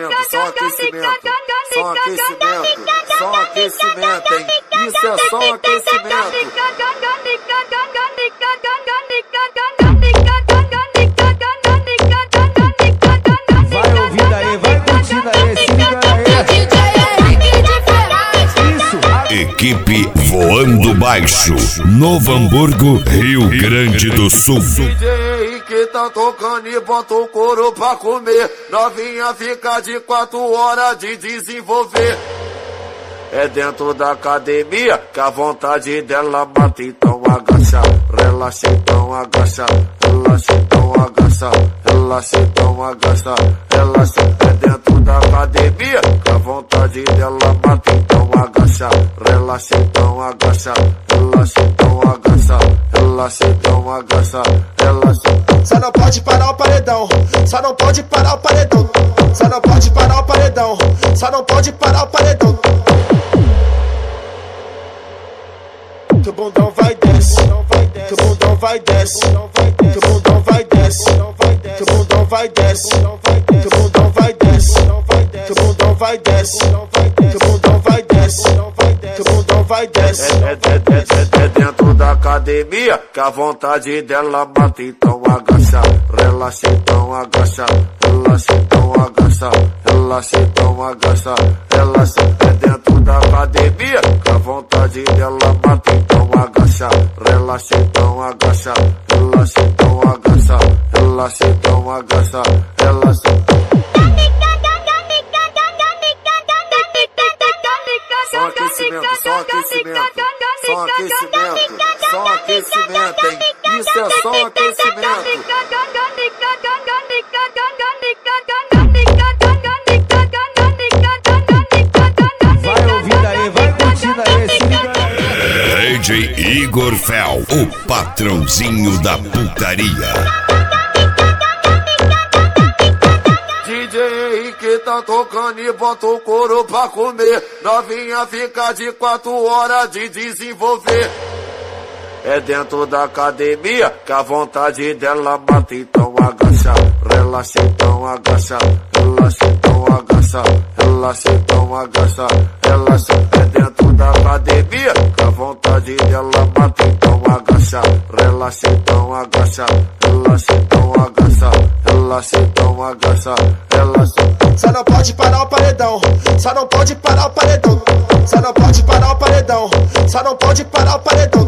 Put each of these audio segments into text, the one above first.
aquecimento, só aquecimento, só aquecimento, só aquecimento, hein? Isso é só aquecimento. Vai ouvindo aí, vai curtindo aí, se liga aí. Isso. Equipe Voando Baixo, Novo Hamburgo, Rio Grande do Sul. DJ que tá tocando e bota o couro pra comer. Novinha fica de 4 horas de desenvolver. É dentro da academia que a vontade dela bate. Então agacha, relaxa, então agacha, relaxa, então agacha, relaxa, então agacha, relaxa. É dentro da academia que a vontade dela bate. Então agacha, relaxa, então agacha, relaxa, então agacha, relaxa, então agacha, relaxa. Só não pode parar o paredão, só não pode parar o paredão, só não pode parar o paredão, só não pode parar o paredão. Que o bundão vai desce, que o bundão vai desce, que o bundão vai desce, que o bundão vai desce, que o bundão vai desce, que o bundão vai desce, que o bundão vai desce, que o bundão vai desce. É dentro da academia que a vontade dela bate. Então agacha, relaxa, então agacha, relaxa, então agacha, relaxa, então agacha, relaxa. É dentro da academia que a vontade dela bate. Então agacha, relaxa, então agacha, relaxa, então agacha, relaxa, então agacha, relaxa. Só aquecimento, só aquecimento, só aquecimento, só aquecimento, hein? Isso é só aquecimento. Vai ouvindo aí, vai curtindo aí, se liga aí. DJ Igor Fel, o patrãozinho da putaria. DJ que tá tocando e bota o couro pra comer. Novinha fica de 4 horas de desenvolver. É dentro da academia que a vontade dela bate. Então agacha, relaxa, então agacha, relaxa, então agacha, relaxa, então agacha, relaxa. É dentro da academia que a vontade dela bate. Então agacha, relaxa, então agacha, relaxa, então agacha, relaxa, então agacha, relaxa. Só não pode parar o paredão, só não pode parar o paredão, só não pode parar o paredão, só não pode parar o paredão.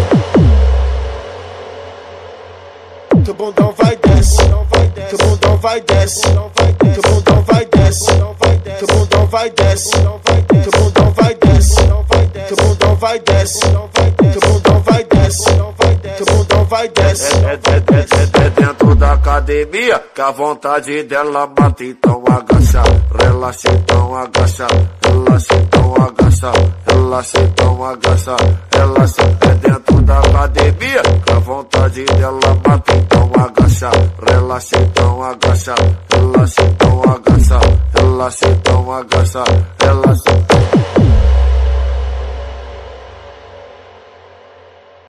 Que o bundão vai desce, que o bundão vai desce, que o bundão vai desce, que o bundão vai desce, que o bundão vai desce, que o bundão vai desce, que o bundão vai desce, que o bundão vai desce. É dentro da academia que a vontade dela bate. Então agacha, relaxa, então agacha, relaxa, então agacha, relaxa, então agacha, relaxa. É dentro da academia que a vontade dela bate. Então agacha, relaxa, então agacha, relaxa, então agacha, relaxa, então agacha, relaxa.